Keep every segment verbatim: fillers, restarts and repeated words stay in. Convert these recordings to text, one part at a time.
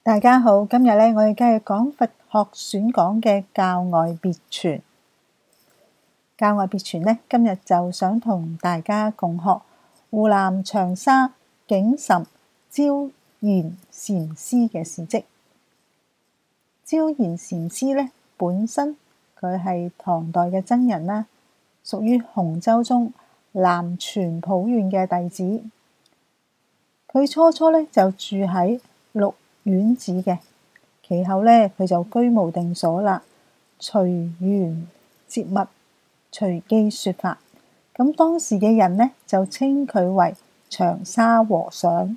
大家好，今日咧我哋繼續講佛學選講嘅教外別傳。教外別傳咧，今日就想同大家共學湖南長沙景岑椒鹽禪師嘅事蹟。椒鹽禪師咧本身佢係唐代嘅僧人啦，屬於洪州宗南泉普縣嘅弟子。佢初初咧就住喺鹿苑寺嘅。其後咧，佢就居無定所啦，隨緣接物，隨機說法。咁當時嘅人呢，就稱佢為長沙和尚。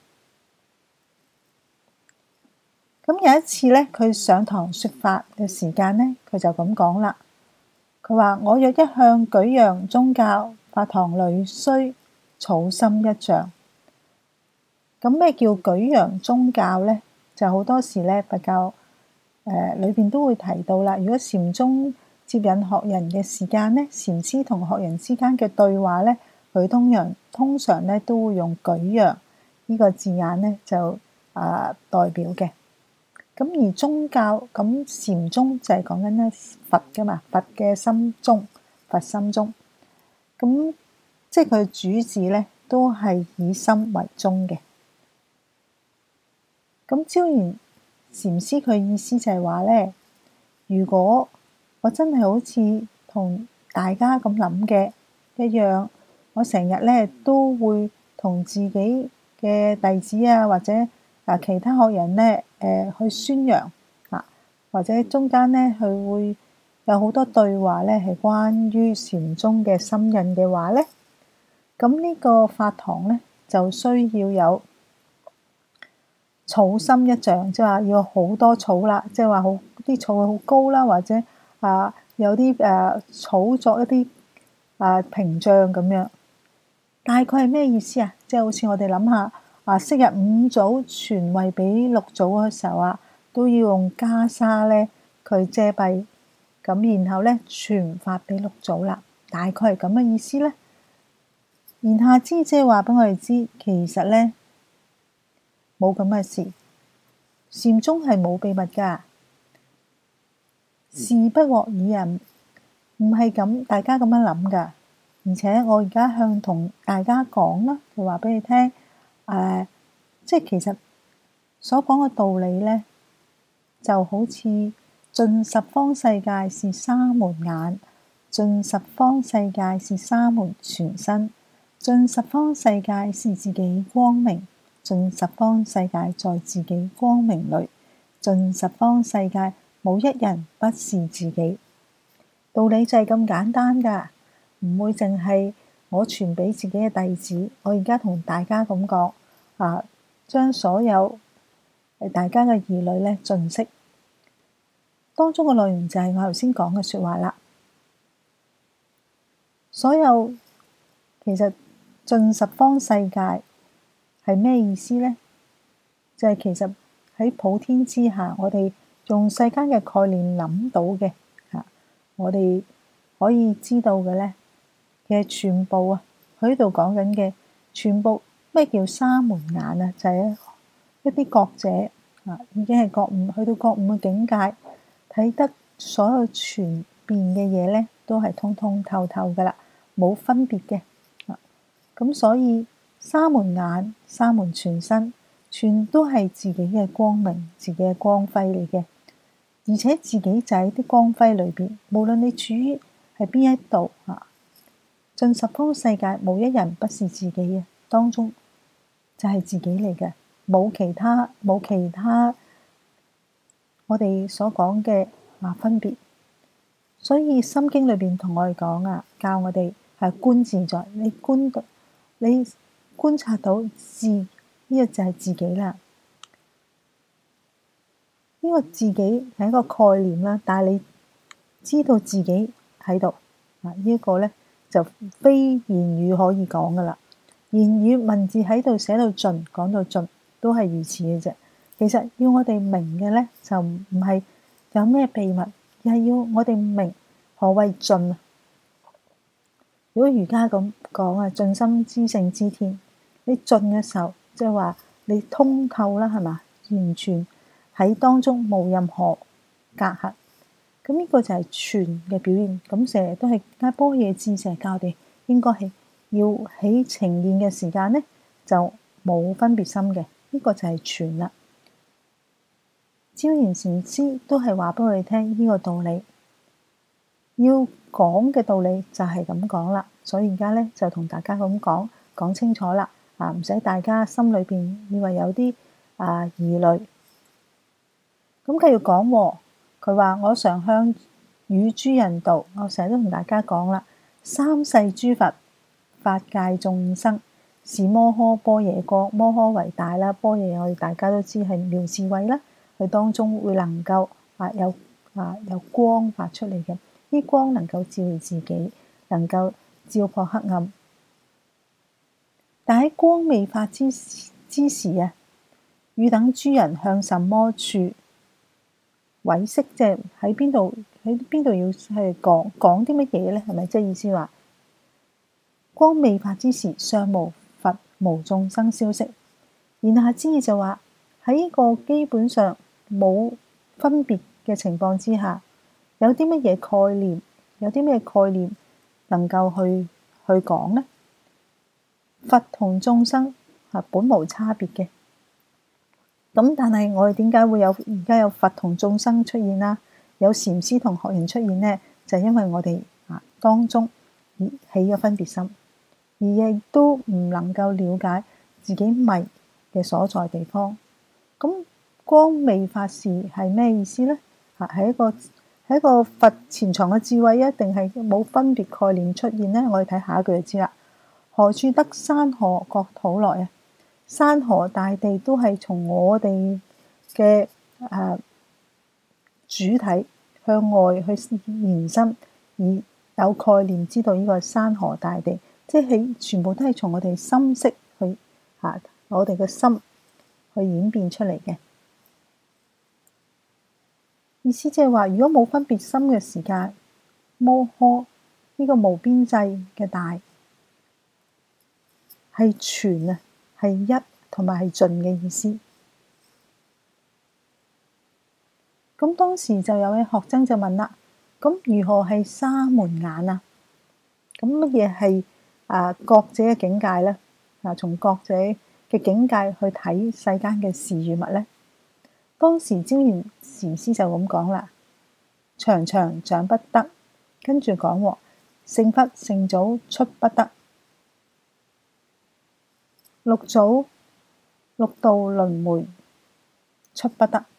咁有一次咧，佢上堂說法嘅時間呢，佢就咁講啦。佢話：我若一向舉揚宗教，法堂裏須草心一丈。咁咩叫舉揚宗教呢？就好多時咧，佛教誒裏邊都會提到啦。如果禪宗接引學人嘅時間咧，禪師同學人之間嘅對話咧，佢通常通常咧都會用舉揚呢個字眼咧，就啊代表嘅。咁而宗教咁禪宗就係講緊咧佛噶嘛，佛嘅心宗，佛心宗。咁即係佢主旨咧，都係以心為宗嘅。咁椒鹽禪師佢意思就係話咧，如果我真係好似同大家咁諗嘅一樣，我成日咧都會同自己嘅弟子啊，或者啊其他學人咧，誒、呃、去宣揚啊，或者中間咧佢會有好多對話咧，係關於禪宗嘅深印嘅話咧，咁呢個法堂咧就需要有草心一丈，即係話要好多草啦，即係話好啲草好高啦，或者啊有啲誒草作一啲啊屏障咁樣。大概係咩意思啊？即係好似我哋諗下啊，昔日五祖傳位俾六祖嘅時候啊，都要用袈裟咧佢遮蔽，咁然後咧傳法俾六祖啦。大概係咁嘅意思咧。言下之即係話俾我哋知，其實咧。冇咁嘅事，禪宗係冇秘密㗎，事不獲已人，唔係咁大家咁樣諗㗎。而且我而家向同大家講啦，就話俾你聽，誒、呃，即係其實所講嘅道理咧，就好似盡十方世界是沙門眼，盡十方世界是沙門全身，盡十方世界是自己光明。盡十方世界在自己光明裏，盡十方世界冇一人不是自己。道理就係咁簡單㗎，唔會淨係我傳俾自己嘅弟子。我而家同大家咁講啊，將所有大家嘅疑慮咧盡釋。當中嘅內容就係我頭先講嘅説話啦。所有其實盡十方世界。係咩意思呢？就係、是、其實喺普天之下，我哋用世間嘅概念諗到嘅嚇，我哋可以知道嘅咧嘅全部啊，佢呢度講緊嘅全部咩叫沙門眼啊？就係、是、一啲覺者啊，已經係覺悟，去到覺悟嘅境界，睇得所有全變嘅嘢咧，都係通通透透噶啦，冇分別嘅啊。咁所以。沙門眼、沙門全身，全都係自己嘅光明、自己嘅光輝嚟嘅，而且自己就喺啲光輝裏邊。無論你處於喺邊一度啊，盡十方世界冇一人不是自己嘅，當中就係自己嚟嘅，冇其他冇其他我哋所講嘅啊分別。所以《心經》裏邊同我哋講啊，教我哋係觀自在，你觀到你。觀察到自呢、這個就係自己啦，呢、這個自己係一個概念啦。但係你知道自己喺度啊，呢、這、一個咧就非言語可以講噶啦。言語文字喺度寫到盡，講到盡都係如此嘅啫。其實要我哋明嘅咧，就唔係有咩秘密，而係要我哋明何謂盡啊。如果儒家咁講啊，盡心知性知天。你盡嘅時候，即係話你通透啦，係嘛？ 完全喺當中冇任何隔閡。咁呢個就係全嘅表現。咁成日都係阿般若智成日教我哋應該係要喺呈現嘅時間咧，就冇分別心嘅。呢個就係全啦。昭然禪師都係話俾我哋聽呢個道理，要講嘅道理就係咁講啦。所以而家咧就同大家咁講講清楚啦。啊，唔使大家心裏邊以為有啲啊疑慮。咁繼續講喎。佢話：我常向與諸人道，我成日都同大家講啦，三世諸佛法界眾生是摩訶般若光，摩訶為大啦，般若我哋大家都知係妙智慧啦，佢當中會能夠啊有啊有光發出嚟嘅，啲光能夠照耀自己，能夠照破黑暗。但喺光未發之之時啊，汝等諸人向什麼處？委色，即係喺邊度？喺邊度要係講講啲乜嘢咧？係咪即係意思話光未發之時，尚無佛無眾生消息。言下之意就話喺呢個基本上冇分別嘅情況之下，有啲乜嘢概念？有啲咩概念能夠去去講咧？佛同眾生係本無差別嘅。咁但係我哋點解會有而家有佛同眾生出現啦？有禪師同學人出現呢？就係因為我哋啊當中起咗分別心，而亦都唔能夠了解自己迷嘅所在地方。咁光未發時係咩意思呢？啊，係一個係一個佛潛藏嘅智慧，一定係冇分別概念出現呢？我哋睇下一句就知啦。何處得山河國土來啊？山河大地都係從我哋嘅誒主體向外去延伸，而有概念知道呢個山河大地，即係全部都係從我哋心識去嚇、啊、我哋嘅心去演變出嚟嘅。意思即係話，如果冇分別心嘅時間，摩訶呢個無邊際嘅大係全啊，係一。同埋係盡嘅意思。咁當時就有位學僧就問啦：咁如何係沙門眼啊？咁乜嘢係啊覺者嘅境界咧？啊，從覺者嘅境界去睇世間嘅事與物咧？當時昭然禪師就咁講啦：長長長不得，跟住講喎，聖佛聖祖出不得，六祖。六道輪迴出不得。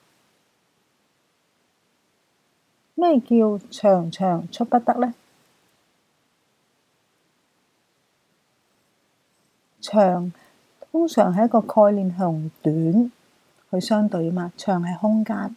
咩叫長長出不得呢？長通常係一個概念同短去相對啊嘛，長係空間。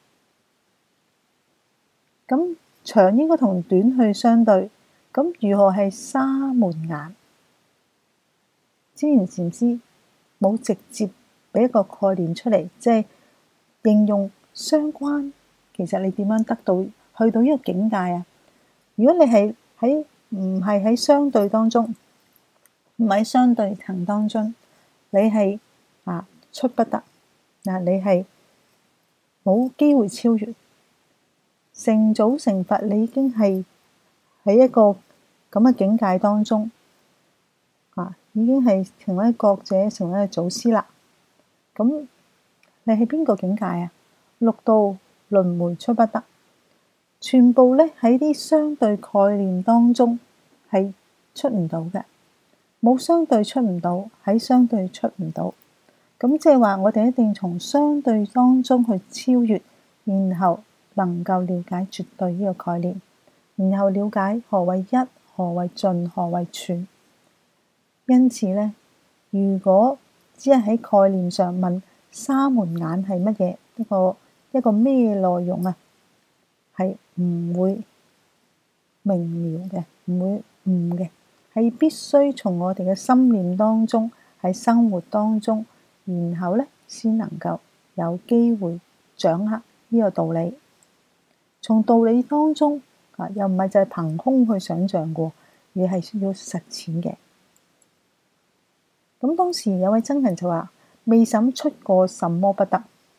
咁長應該同短去相對，咁如何係沙門眼？昭然禪師冇直接俾一個概念出嚟，即係應用相關。其實你點樣得到去到呢個境界啊？如果你係喺唔係喺相對當中，唔喺相對層當中，你係啊出不得嗱，你係冇機會超越。成祖成佛，你已經係喺一個咁嘅境界當中啊，已經係成為覺者，成為一個祖師啦。咁你係邊個境界啊？六道輪迴出不得，全部咧喺啲相對概念當中係出唔到嘅，冇相對出唔到，喺相對出唔到。咁即係話我哋一定從相對當中去超越，然後能夠了解絕對呢個概念，然後了解何為一，何為盡，何為全。因此咧，如果只係喺概念上問沙門眼係乜嘢，一個一個咩內容啊，係唔會明了嘅，唔會悟嘅，係必須從我哋嘅心念當中，喺生活當中，然後咧先能夠有機會掌握呢個道理。從道理當中啊，又唔係就係憑空去想像過，而係要實踐嘅。咁當時有位僧人就話：未審出過什麼不得，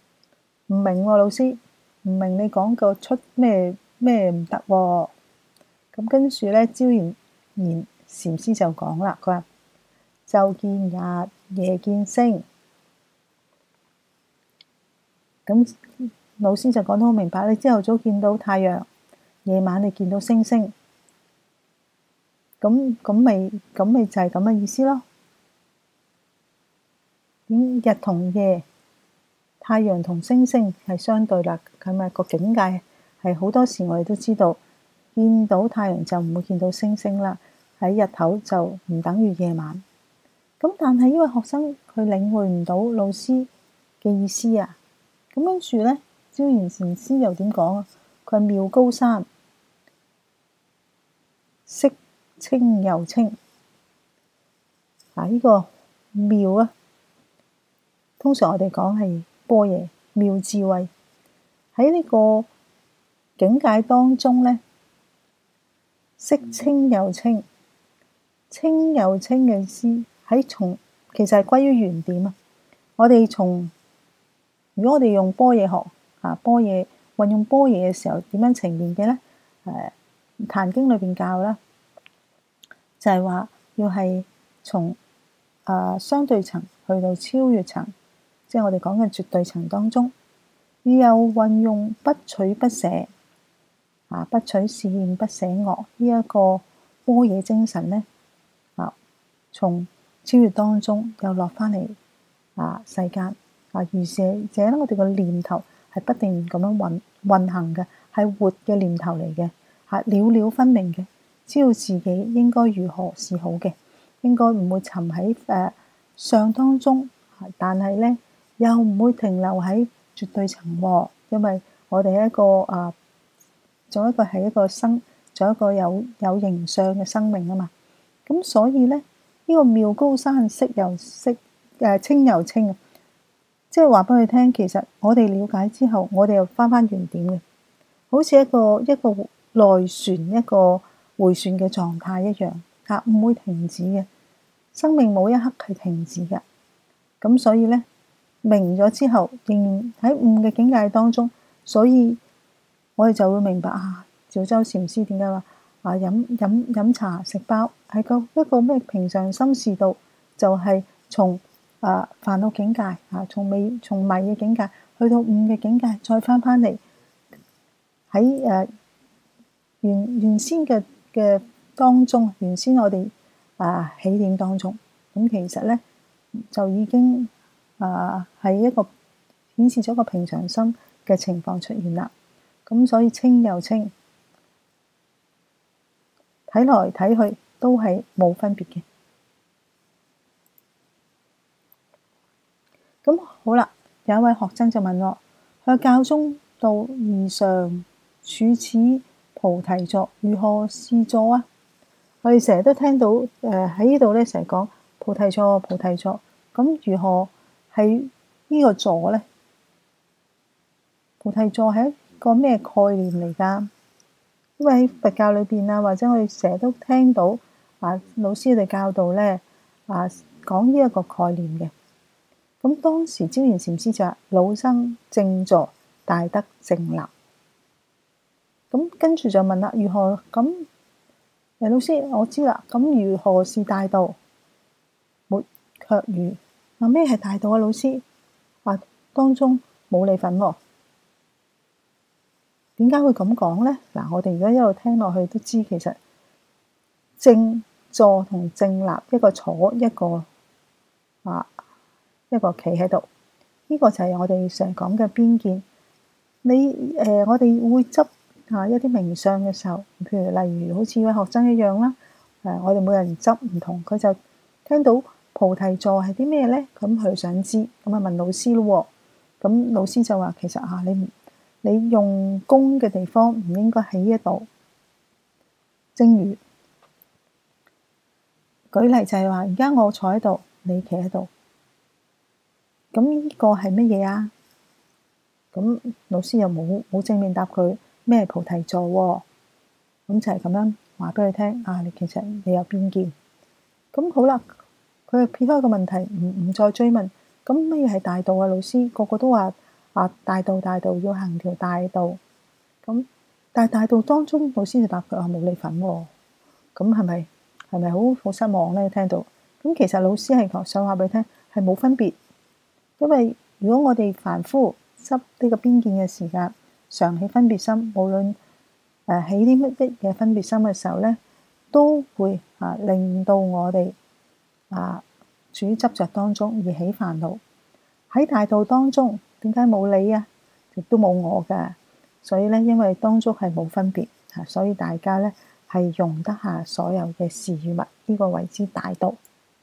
唔明喎，老師，唔明你講個出咩咩唔得喎。咁跟住咧，椒鹽然禪師就講啦，佢話晝見日，夜見星。咁老師就講得好明白，你朝頭早見到太陽，夜晚你見到星星。咁咁咪咁咪就係咁嘅意思咯。咁日同夜，太陽同星星係相對啦，咁咪個境界係好多時我哋都知道，見到太陽就唔會見到星星啦，喺日頭就唔等於夜晚。咁但係呢位學生佢領會唔到老師嘅意思啊。咁跟住咧，椒鹽禪師又點講啊？佢係妙高山，色清又清。啊，呢個妙啊，通常我哋講係般若妙智慧。喺呢個境界當中咧，色清又清，清又清嘅意思喺從其實係歸於原點啊。我哋從如果我哋用般若學啊，般若運用般若嘅時候點樣呈現嘅咧？誒，壇經裏邊教啦，就係話要係從誒相對層去到超越層，即係我哋講嘅絕對層當中，要有運用不取不捨啊，不取善不捨惡呢一個般若精神咧啊，從超越當中又落翻嚟啊世間啊，如是者咧，我哋個念頭係不斷咁樣運運行嘅，係活嘅念頭嚟嘅，係了了分明嘅，知道自己應該如何是好嘅，應該唔會沉喺誒、呃、相當中，但係咧又唔會停留喺絕對層喎，因為我哋係一個啊，做一個係一個生，做一個有有形象嘅生命啊嘛。咁所以咧，呢、這個妙高山色又色，誒、呃、清又清啊，即係話俾佢聽，其實我哋了解之後，我哋又翻翻原點嘅，好似一個一個內旋一個迴旋嘅狀態一樣，啊唔會停止嘅，生命冇一刻係停止嘅。咁所以咧，明咗之後，仍然喺悟嘅境界當中，所以我哋就會明白啊，趙州禪師點解話啊飲飲飲茶食包係個一個咩平常心事度，就係、是、從啊煩惱境界啊，從未從迷嘅境界去到悟嘅境界，再翻翻嚟喺誒原原先嘅嘅當中，原先我哋啊起點當中，咁其實咧就已經啊係一個顯示咗個平常心嘅情況出現啦。咁所以清又清，睇來睇去都係冇分別嘅。咁好啦，有一位學生就問我：佢教中道義上處此菩提座，如何是座啊？我哋成日都聽到誒喺呢度咧，成日講菩提座、菩提座。咁如何係呢個座咧？菩提座係一個咩概念嚟㗎？因為喺佛教裏邊啊，或者我哋成日都聽到啊老師哋教導咧啊講呢一個概念嘅。咁當時椒鹽禪師就話：老生正坐，大德正立。咁跟住就問啦，如何咁？誒老師，我知啦。咁如何是大道？沒卻如。嗱，咩係大道啊？老師話當中冇你份喎。點解會咁講咧？嗱，我哋而家一路聽落去都知，其實正坐同正立，一個坐，一個啊。一個企喺度，呢、這個就係我哋成日講嘅邊見。你誒、呃，我哋會執啊一啲名相嘅時候，譬如例如好似位學生一樣啦。誒、呃，我哋每人執唔同，佢就聽到菩提座係啲咩咧？咁佢想知，咁啊問老師咯。咁老師就話：其實啊，你你用功嘅地方唔應該喺呢一度。正如舉例就係話，而家我坐喺度，你企喺度。咁呢個係乜嘢啊？咁老師又冇冇正面答佢咩係菩提座喎？咁就係咁樣話俾佢聽啊！你其實你有邊見？咁好啦，佢撇開個問題，唔唔再追問。咁乜嘢係大道啊？老師個個都話啊，大道大道要行條大道。咁但係大道當中，老師就答佢話冇你份喎。咁係咪係咪好好失望咧？聽到咁，其實老師係想話俾你聽，係冇分別。因為如果我哋凡夫執呢個邊見嘅時間，常起分別心，無論誒起啲乜嘢嘅分別心嘅時候咧，都會啊令到我哋啊處於執着當中而起煩惱。喺大道當中，點解冇你啊？亦都冇我㗎。所以咧，因為當中係冇分別，所以大家咧係容得下所有嘅事與物，呢個為之大道。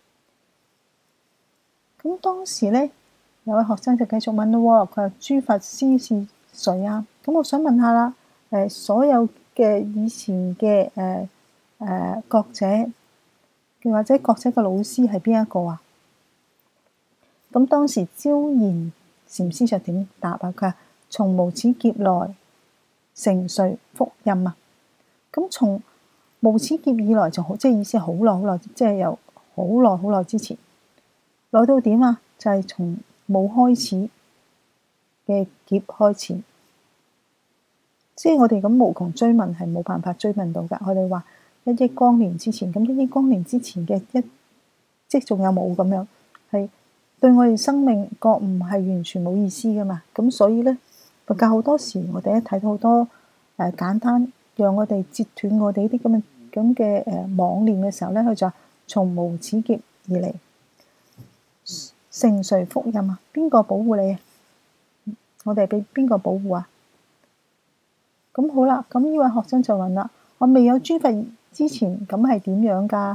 咁當時咧，有位學生就繼續問咯，佢話諸佛師是誰啊？咁我想問下啦，誒所有嘅以前嘅誒誒覺者，或者覺者嘅老師係邊一個啊？咁當時昭然禪師就點答啊？佢話從無始劫來成誰復任啊？咁從無始劫以來就好，即係意思係好耐好耐，即係由好耐好耐之前來到點啊？就係從冇開始嘅劫開始，即係我哋咁無窮追問係冇辦法追問到㗎。我哋話一億光年之前，咁一億光年之前嘅一即仲有冇咁樣，係對我哋生命覺悟係完全冇意思㗎嘛。咁所以咧，佛教好多時我哋一睇到好多誒、呃、簡單，讓我哋截斷我哋呢啲咁嘅咁嘅誒妄念嘅時候咧，佢就話從無始劫而嚟，成誰復任啊？邊個保護你啊？我哋俾邊個保護啊？咁好啦，咁呢位學生就問啦：我未有諸佛之前，咁係點樣㗎？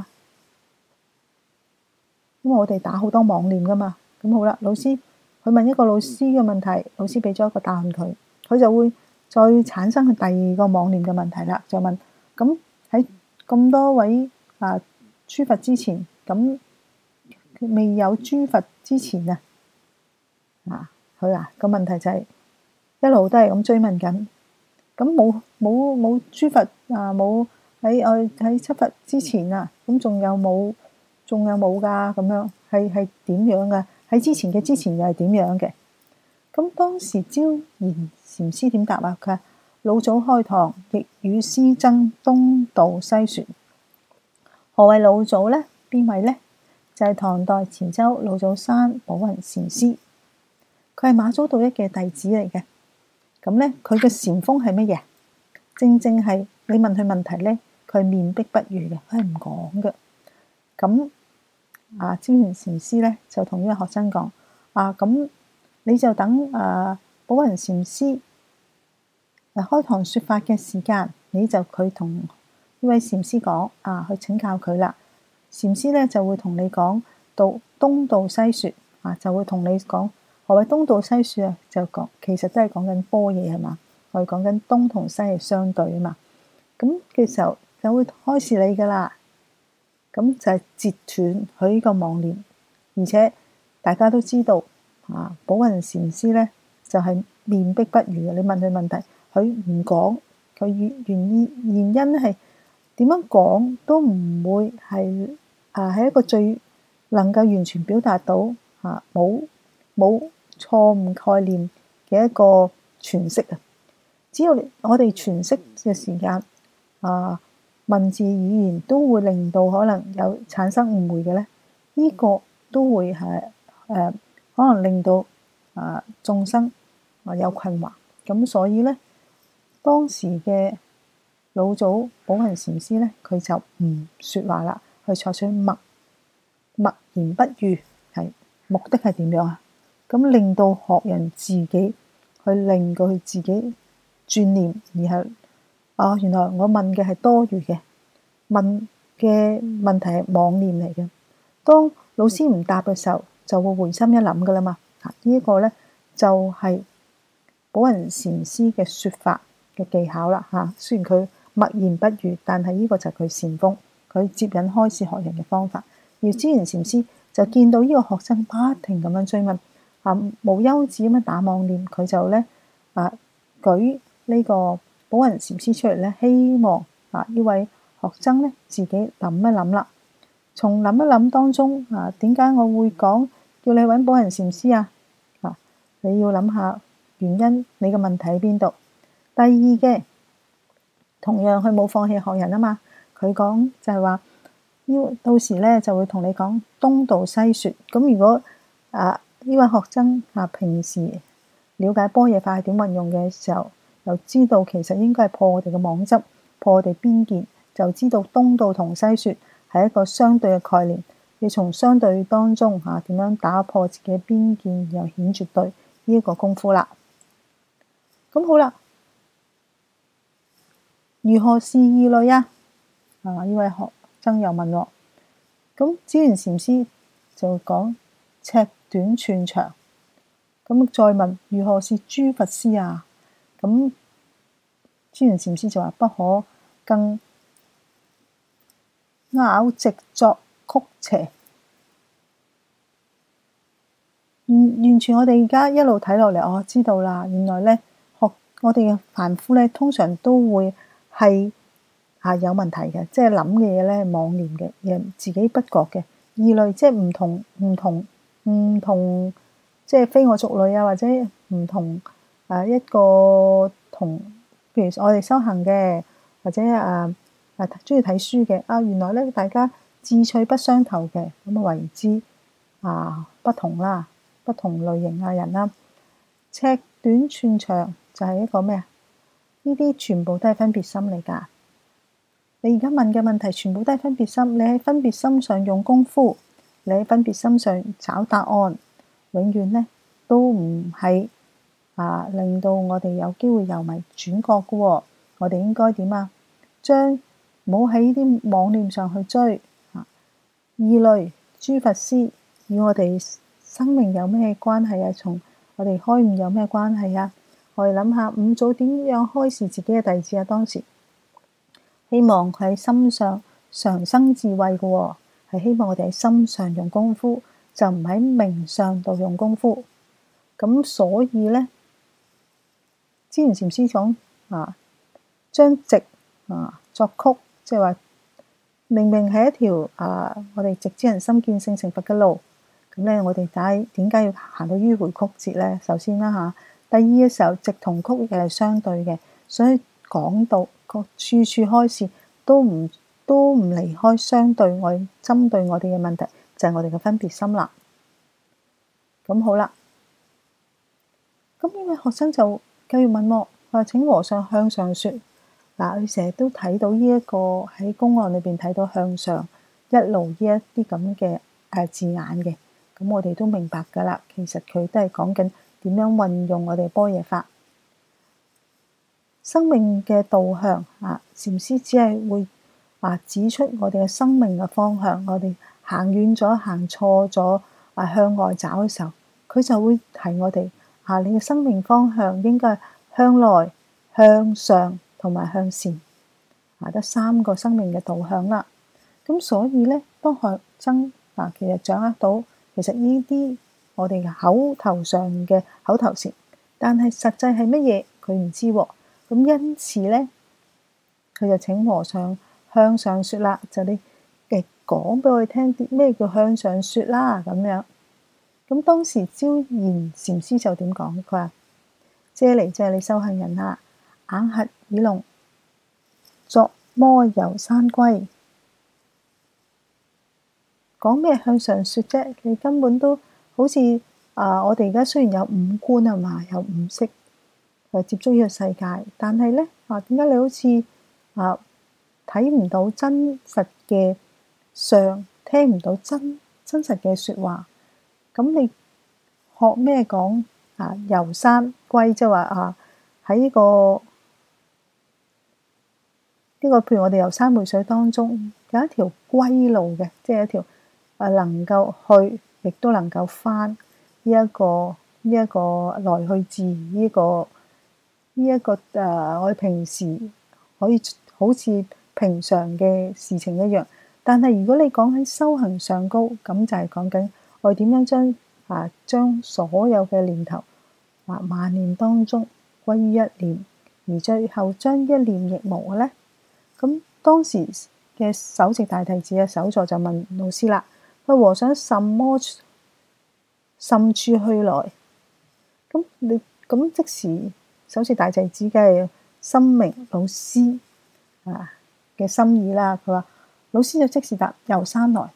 因為我哋打好多妄念㗎嘛。咁好啦，老師佢問一個老師嘅問題，老師俾咗一個答案佢，佢就會再產生佢第二個妄念嘅問題啦。就問：咁喺咁多位啊諸佛之前，咁未有諸佛之前啊？啊，佢啊個問題就係一路都係咁追問緊。咁冇冇冇諸佛啊？冇喺我喺七佛之前啊？咁仲有冇？仲有冇㗎？咁樣係係點樣㗎？喺之前嘅之前又係點樣嘅？咁當時昭然禪師點答啊？佢話老祖開堂，亦與師僧東渡西旋。何謂老祖咧？邊位咧？就係、是、唐代潮州老祖山寶雲禪師，佢係馬祖道一嘅弟子嚟嘅。咁咧，佢嘅禪風係乜嘢？正正係你問佢問題咧，佢面壁不語嘅，佢係唔講嘅。咁啊，昭然禪師咧就同呢個學生講：啊，咁你就等啊寶雲禪師嚟開堂説法嘅時間，你就佢同呢位禪師講啊，去請教佢啦。禪師咧就會同你講到東渡西説啊，就會同你講。何謂東渡西説啊？就講其實都係講緊般若係嘛？我哋講緊東同西係相對啊嘛。咁嘅時候就會開示你噶啦。咁就係截斷佢呢個妄念，而且大家都知道啊，寶雲禪師咧就係面壁不語嘅。你問佢問題，佢唔講，佢原原因原因係點樣講都唔會係啊，係一個最能夠完全表達到啊冇冇錯誤概念嘅一個詮釋啊！只要我哋詮釋嘅時間啊，文字語言都會令到可能有產生誤會嘅咧，呢、這個都會係誒、呃、可能令到啊眾生啊有困惑。咁所以咧，當時嘅老祖寶雲禪師咧，佢就唔説話啦，去採取默默言不語，係目的係點樣啊？咁令到學人自己去令到佢自己轉念，而係啊，原來我問嘅係多餘嘅，問嘅問題係妄念嚟嘅。當老師唔答嘅時候，就會回心一諗噶啦嘛。啊，呢一個咧就係寶雲禪師嘅説法嘅技巧啦。嚇，雖然佢默言不語，但係呢個就係佢禪風，佢接引開示學人嘅方法。而昭然禪師就見到呢個學生不停咁樣追問。啊，無休止咁樣打妄念，佢就咧啊舉呢個寶雲禪師出嚟咧，希望啊呢位學生咧自己諗一諗啦。從諗一諗當中啊，點解我會講叫你揾寶雲禪師啊？啊，你要諗下原因，你嘅問題喺邊度？第二嘅，同樣佢冇放棄學人啊嘛，佢講就係話，要到時咧就會同你講東道西説。咁如果啊呢位學生啊平時了解般若法係點運用嘅時候，又知道其實應該係破我哋嘅妄執，破我哋邊見，就知道東道同西説係一個相對嘅概念。要從相對當中嚇點樣打破自己嘅邊見，又顯絕對呢一個功夫啦。咁好啦，如何是義類啊？啊呢位學生又問我，咁智圓禪師就講尺短寸長。咁再問如何是諸佛師啊？咁智圓禪師就話不可更拗直作曲斜。完完全我哋而家一路睇落嚟，我知道啦。原來咧學我哋嘅凡夫咧，通常都會係啊有問題嘅，即係諗嘅嘢咧妄念嘅，嘢自己不覺嘅義類，即係唔同唔同唔同，即係非我族類啊，或者唔同啊一個同，譬如我哋修行嘅，或者啊啊中意睇書嘅啊，原來咧大家志趣不相投嘅，咁啊為之啊不同啦。不同類型嘅人啦，尺短寸長就係一個咩啊？呢啲全部都係分別心嚟㗎。你而家問嘅問題全部都係分別心，你喺分別心上用功夫，你喺分別心上找答案，永遠咧都唔係啊令到我哋有機會由迷轉覺嘅喎。我哋應該點啊？將唔好喺呢啲妄念上去追啊！義類諸佛師與我哋生命有咩關係啊？從我哋開悟有咩關係啊？我哋諗下五祖點樣開示自己嘅弟子啊？當時希望佢喺心上常生智慧嘅喎，係希望我哋喺心上用功夫，就唔喺名上度用功夫。咁所以咧，智圓禪師講啊，將直啊作曲，即係話明明係一條啊，我哋直知人心見性成佛嘅路。咁咧，我哋解點解要行到迂迴曲折咧？首先啦嚇，第二嘅時候，直同曲亦係相對嘅，所以講到各處處開示都唔都唔離開相對，我針對我哋嘅問題就係我哋嘅分別心啦。咁好啦，咁呢位學生就繼續問我話：請和尚向上説。嗱，佢成日都睇到呢一個喺公案裏邊睇到向上一路呢一啲咁嘅誒字眼嘅。咁我哋都明白㗎啦，其實佢都係講緊點樣運用我哋般若法生命嘅導向啊。禪師只係會啊指出我哋嘅生命嘅方向，我哋行遠咗、行錯咗啊，向外找嘅時候，佢就會提我哋啊，你嘅生命方向應該係向內、向上同埋向善啊，得三個生命嘅導向啦。咁所以咧，當學生啊，其實掌握到。其實呢啲我哋嘅口頭上嘅口頭禪，但係實際係乜嘢佢唔知喎。咁因此咧，佢就請和尚向上説啦，就你誒講俾我哋聽咩叫向上説啦咁樣。咁當時焦賢禪師就點講？佢話：遮嚟遮你修行人啊，硬核耳聾，作魔遊山龜。講咩向上説啫？你根本都好似啊、呃！我哋而家雖然有五官啊嘛，有五識去接觸呢個世界，但係咧啊，點解你好似啊睇唔到真實嘅相，聽唔到真真實嘅説話？咁你學咩講啊？遊山龜即係話啊，喺呢個呢個譬如我哋遊山玩水當中有一條龜路嘅，即係一條。誒能夠去，亦都能夠返呢一個呢一個來去自呢個呢一個誒，我哋平時可以好似平常嘅事情一樣。但係如果你講喺修行上高，咁就係講緊我哋點樣將啊將所有嘅念頭啊萬念當中歸於一念，而最後將一念亦無嘅咧。咁當時嘅首席大弟子嘅首座就問老師啦。和尚什麼甚處去來？咁你咁即時首席大弟子嘅深明老師啊嘅心意啦。佢話老師就即時答遊山來。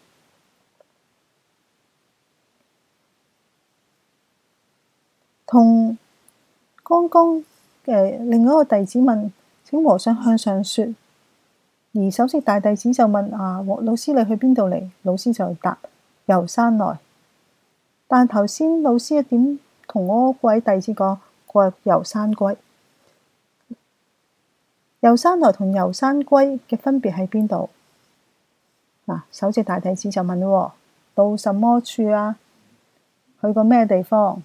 同剛剛嘅另外一個弟子問：請和尚向上說。而首席大弟子就問：啊，老師你去邊度嚟？老師就答：遊山來。但頭先老師一點同我嗰位弟子講，佢話遊山歸。遊山來同遊山歸嘅分別喺邊度？嗱，首席大弟子就問咯：到什麼處啊？去過咩地方？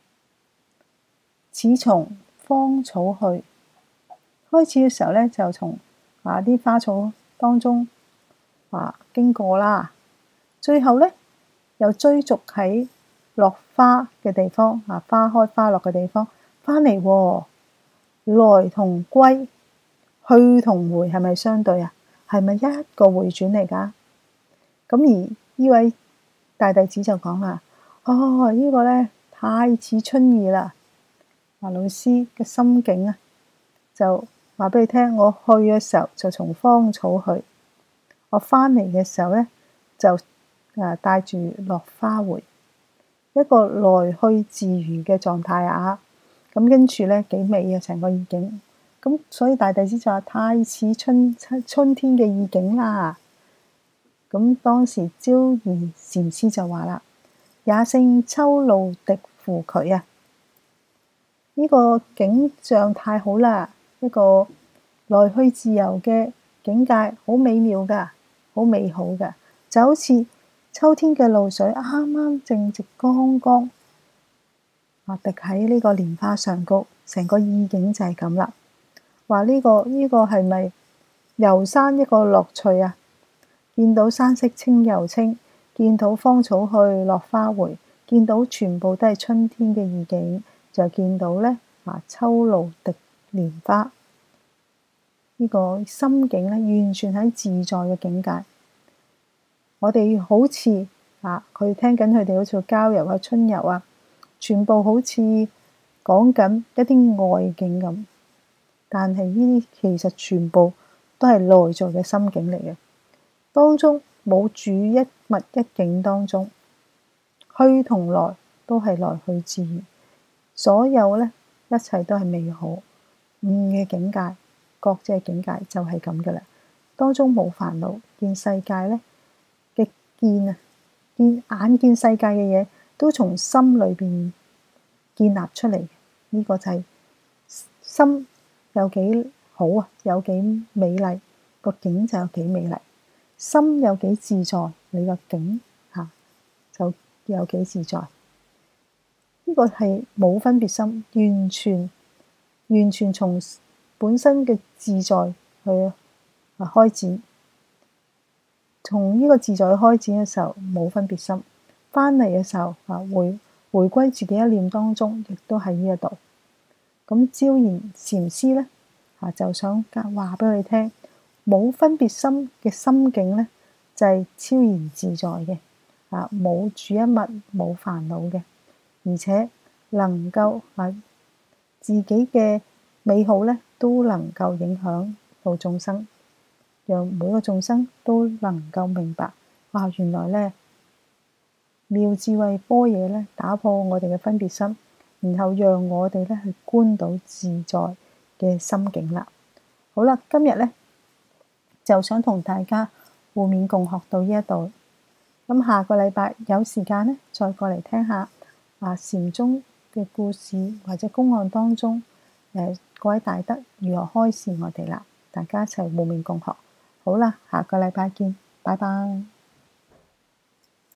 似從芳草去。開始嘅時候咧，就從啊啲花草當中啊經過啦，最後咧又追逐喺落花嘅地方啊，花開花落嘅地方翻嚟喎。來同歸，去同回係咪相對啊？係咪一個回轉嚟㗎？咁而呢位大弟子就講啦：哦，呢個咧太似春意啦！啊，老師嘅心境啊，就話俾你聽，我去嘅時候就從芳草去，我翻嚟嘅時候咧就誒帶住落花回，一個來去自如嘅狀態啊！咁跟住咧幾美啊，成個意境。咁所以大弟子就話太似春春天嘅意境啦。咁當時昭儀禪師就話啦：也勝秋露滴芙蕖啊！呢個景象太好啦，一個來去自由嘅境界，好美妙噶，好美好噶，就好似秋天嘅露水啱啱正值剛剛啊滴喺呢個蓮花上高，成個意境就係咁啦。話呢個呢個係咪遊山一個樂趣啊？見到山色清又清，見到芳草去，落花回，見到全部都係春天嘅意境。就見到咧啊，秋露滴蓮花，呢個心境咧，完全喺自在嘅境界。我哋好似啊，佢聽緊佢哋好似郊遊啊、春遊啊，全部好似講緊一啲外境咁，但係呢啲其實全部都係內在嘅心境嚟嘅，當中冇住一物一境當中，去同來都係來去自如。所有咧，一切都係美好悟嘅境界，覺者嘅境界就係咁嘅啦。當中冇煩惱，見世界咧嘅見啊，見眼見世界嘅嘢，都從心裏邊建立出嚟。呢、這個就係心有幾好啊，有幾美麗，個境就有幾美麗。心有幾自在，你個境嚇、啊、就有幾自在。呢個係冇分別心，完全完全從本身嘅自在去啊開展。從呢個自在去開展嘅時候，冇分別心。翻嚟嘅時候啊，回回歸自己一念當中，亦都喺呢一度。咁昭然禪師咧啊，就想話俾你聽，冇分別心嘅心境咧，就係超然自在嘅啊，冇住一物，冇煩惱嘅。而且能夠啊，自己嘅美好咧，都能夠影響到眾生，讓每個眾生都能夠明白，哇！原來咧妙智慧般若咧，打破我哋嘅分別心，然後讓我哋咧去觀到自在嘅心境啦。好啦，今日咧就想同大家互勉共學到呢一度。咁下個禮拜有時間咧，再過嚟聽下啊禪宗嘅故事或者公案當中，誒各位大德如何開示我哋啦，大家一齊互勉共學。好啦，下個禮拜見，拜拜。